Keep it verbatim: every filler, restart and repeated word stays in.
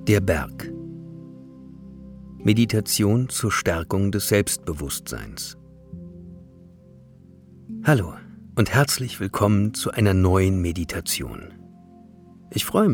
Der Berg. Meditation zur Stärkung des Selbstbewusstseins. Hallo und herzlich willkommen zu einer neuen Meditation. Ich freue mich,